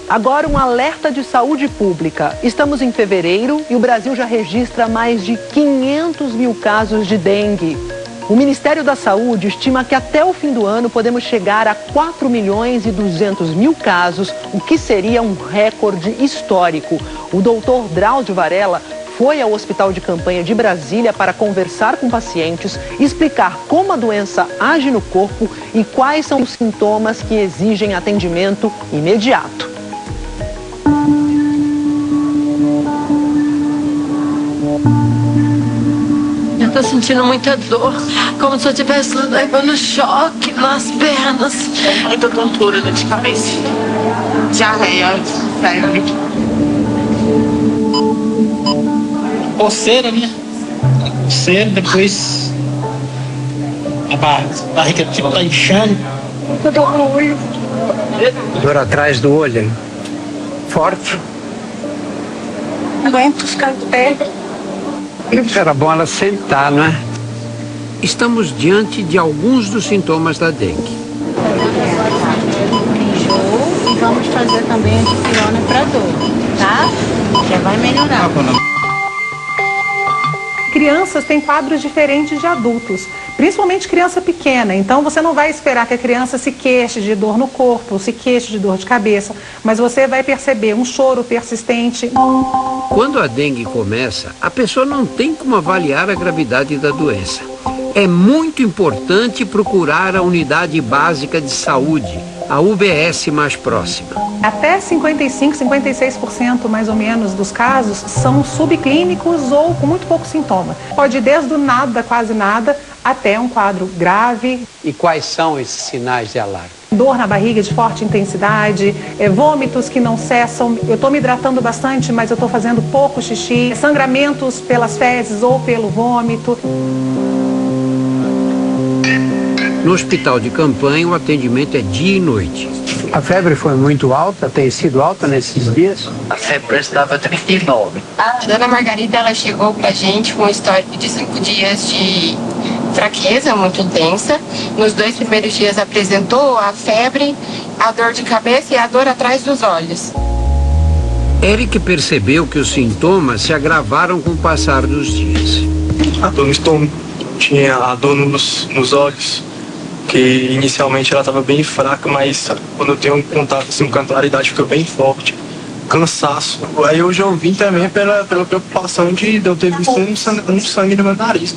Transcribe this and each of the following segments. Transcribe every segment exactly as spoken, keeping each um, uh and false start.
Agora um alerta de saúde pública. Estamos em fevereiro e o Brasil já registra mais de quinhentos mil casos de dengue. O Ministério da Saúde estima que até o fim do ano podemos chegar a quatro milhões e duzentos mil casos, o que seria um recorde histórico. O doutor Drauzio Varela foi ao Hospital de Campanha de Brasília para conversar com pacientes, explicar como a doença age no corpo e quais são os sintomas que exigem atendimento imediato. Eu tô sentindo muita dor, como se eu estivesse levando choque nas pernas. Muita tontura, dor de cabeça. Diarreia, febre. Coceira, né? Coceira, depois a barriga tipo tá inchando. Dor no olho. Dor atrás do olho. Forte. Aguento os pés. Era bom ela sentar, não é? Estamos diante de alguns dos sintomas da dengue. E vamos fazer também a difirona para dor, tá? Já vai melhorar. Crianças têm quadros diferentes de adultos, principalmente criança pequena. Então você não vai esperar que a criança se queixe de dor no corpo, se queixe de dor de cabeça, mas você vai perceber um choro persistente. Quando a dengue começa, a pessoa não tem como avaliar a gravidade da doença. É muito importante procurar a unidade básica de saúde, a U B S mais próxima. Até cinquenta e cinco, cinquenta e seis por cento mais ou menos dos casos são subclínicos ou com muito pouco sintoma. Pode ir desde o nada, quase nada, até um quadro grave. E quais são esses sinais de alarme? Dor na barriga de forte intensidade, é, vômitos que não cessam. Eu estou me hidratando bastante, mas eu estou fazendo pouco xixi. Sangramentos pelas fezes ou pelo vômito. No hospital de campanha, o atendimento é dia e noite. A febre foi muito alta, tem sido alta nesses dias? A febre estava trinta e nove. A dona Margarida, ela chegou pra gente com um histórico de cinco dias de fraqueza muito intensa. Nos dois primeiros dias apresentou a febre, a dor de cabeça e a dor atrás dos olhos. Eric percebeu que os sintomas se agravaram com o passar dos dias. A dor no estômago, tinha a dor nos, nos olhos, que inicialmente ela estava bem fraca, mas quando eu tenho um contato assim, com a claridade fica bem forte. Cansaço. Aí hoje eu vim também pela, pela preocupação de eu ter visto um sangue, um sangue no meu nariz.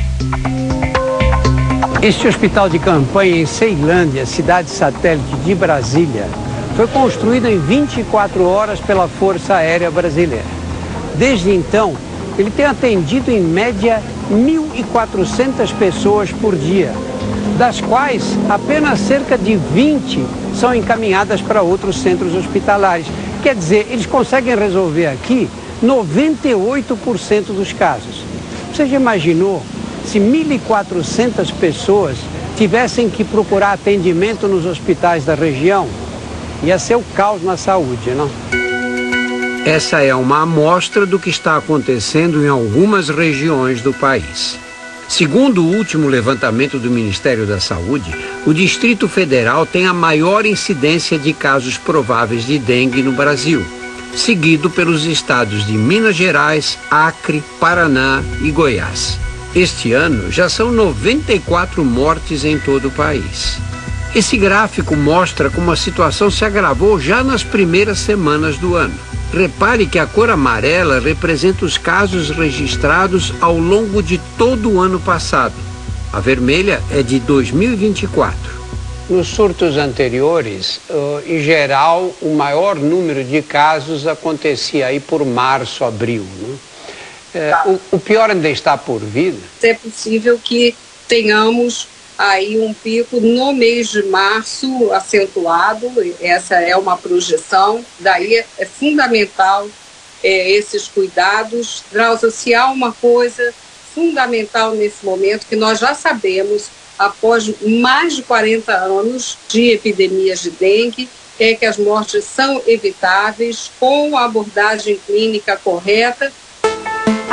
Este hospital de campanha em Ceilândia, cidade satélite de Brasília, foi construído em vinte e quatro horas pela Força Aérea Brasileira. Desde então, ele tem atendido em média mil e quatrocentas pessoas por dia, das quais apenas cerca de vinte são encaminhadas para outros centros hospitalares. Quer dizer, eles conseguem resolver aqui noventa e oito por cento dos casos. Você já imaginou se mil e quatrocentas pessoas tivessem que procurar atendimento nos hospitais da região? Ia ser o caos na saúde, não? Essa é uma amostra do que está acontecendo em algumas regiões do país. Segundo o último levantamento do Ministério da Saúde, o Distrito Federal tem a maior incidência de casos prováveis de dengue no Brasil, seguido pelos estados de Minas Gerais, Acre, Paraná e Goiás. Este ano já são noventa e quatro mortes em todo o país. Esse gráfico mostra como a situação se agravou já nas primeiras semanas do ano. Repare que a cor amarela representa os casos registrados ao longo de todo o ano passado. A vermelha é de dois mil e vinte e quatro. Nos surtos anteriores, em geral, o maior número de casos acontecia aí por março, abril, né? É, o, o pior ainda está por vir. É possível que tenhamos aí um pico no mês de março acentuado, essa é uma projeção, daí é, é fundamental é, esses cuidados. Drauzio, se há uma coisa fundamental nesse momento, que nós já sabemos, após mais de quarenta anos de epidemias de dengue, é que as mortes são evitáveis com a abordagem clínica correta.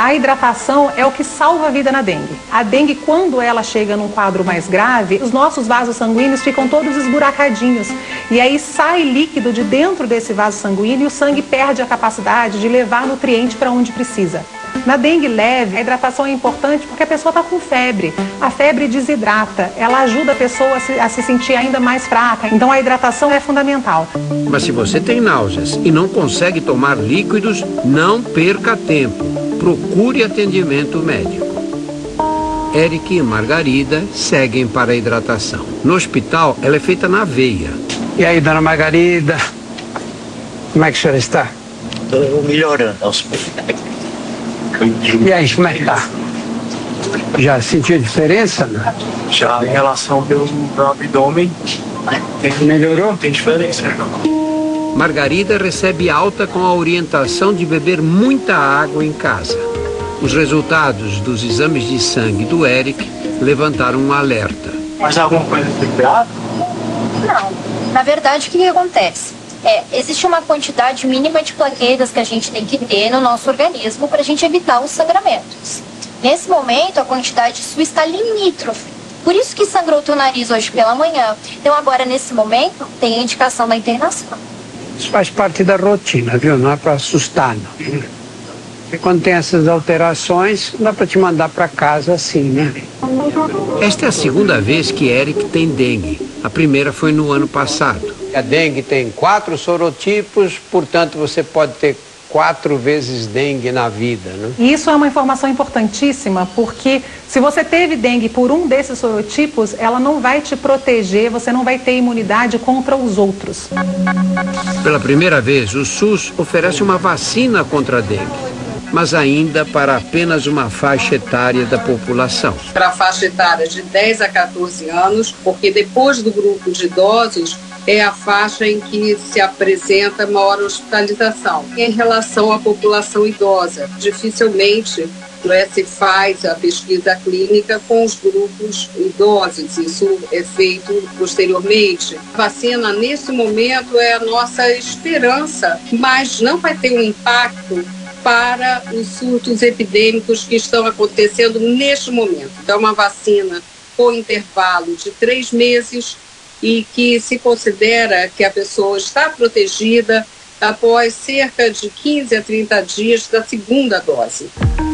A hidratação é o que salva a vida na dengue. A dengue, quando ela chega num quadro mais grave, os nossos vasos sanguíneos ficam todos esburacadinhos. E aí sai líquido de dentro desse vaso sanguíneo e o sangue perde a capacidade de levar nutriente para onde precisa. Na dengue leve, a hidratação é importante porque a pessoa está com febre. A febre desidrata, ela ajuda a pessoa a se, a se sentir ainda mais fraca. Então a hidratação é fundamental. Mas se você tem náuseas e não consegue tomar líquidos, não perca tempo. Procure atendimento médico. Eric e Margarida seguem para a hidratação. No hospital, ela é feita na veia. E aí, dona Margarida, como é que a senhora está? Estou melhorando aos poucos. E aí, como é que tá? Já sentiu diferença? Né? Já em relação pelo meu abdômen, tem, melhorou? Tem diferença. Margarida recebe alta com a orientação de beber muita água em casa. Os resultados dos exames de sangue do Eric levantaram um alerta. Mas alguma coisa foi cuidado? Não. Na verdade, o que, que acontece? É, existe uma quantidade mínima de plaquetas que a gente tem que ter no nosso organismo para a gente evitar os sangramentos. Nesse momento, a quantidade sua está limítrofe. Por isso que sangrou o teu nariz hoje pela manhã. Então, agora, nesse momento, tem a indicação da internação. Isso faz parte da rotina, viu? Não é para assustar, não. Porque quando tem essas alterações, não dá para te mandar para casa assim, né? Esta é a segunda vez que Eric tem dengue. A primeira foi no ano passado. A dengue tem quatro sorotipos, portanto você pode ter quatro vezes dengue na vida, né? E isso é uma informação importantíssima, porque se você teve dengue por um desses sorotipos, ela não vai te proteger, você não vai ter imunidade contra os outros. Pela primeira vez, o SUS oferece uma vacina contra a dengue, mas ainda para apenas uma faixa etária da população. Para a faixa etária de dez a quatorze anos, porque depois do grupo de idosos, é a faixa em que se apresenta maior hospitalização. Em relação à população idosa, dificilmente né, se faz a pesquisa clínica com os grupos idosos. Isso é feito posteriormente. A vacina, nesse momento, é a nossa esperança, mas não vai ter um impacto para os surtos epidêmicos que estão acontecendo neste momento. Então, uma vacina com intervalo de três meses e que se considera que a pessoa está protegida após cerca de quinze a trinta dias da segunda dose.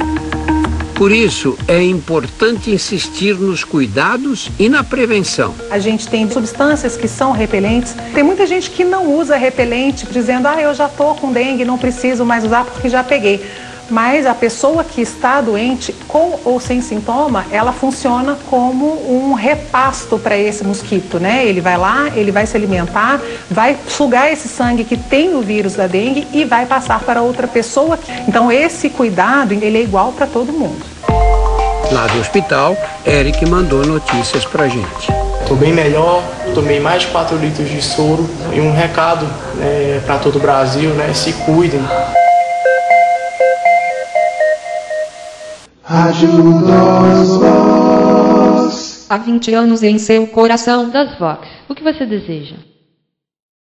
Por isso, é importante insistir nos cuidados e na prevenção. A gente tem substâncias que são repelentes. Tem muita gente que não usa repelente, dizendo, ah, eu já estou com dengue, não preciso mais usar porque já peguei. Mas a pessoa que está doente, com ou sem sintoma, ela funciona como um repasto para esse mosquito, né? Ele vai lá, ele vai se alimentar, vai sugar esse sangue que tem o vírus da dengue e vai passar para outra pessoa. Então esse cuidado, ele é igual para todo mundo. Lá do hospital, Eric mandou notícias pra gente. Estou bem melhor, tomei mais de quatro litros de soro e um recado né, para todo o Brasil, né? Se cuidem. Há vinte anos em seu coração das Vox. O que você deseja?